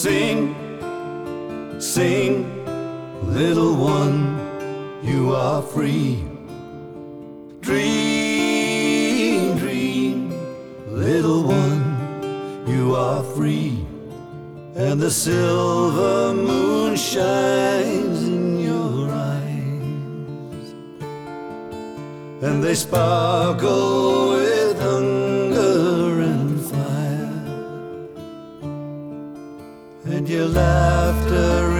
sing, sing, little one, you are free. Dream, dream, little one, you are free. And the silver moon shines in your eyes, and they sparkle with hunger and fire, and your laughter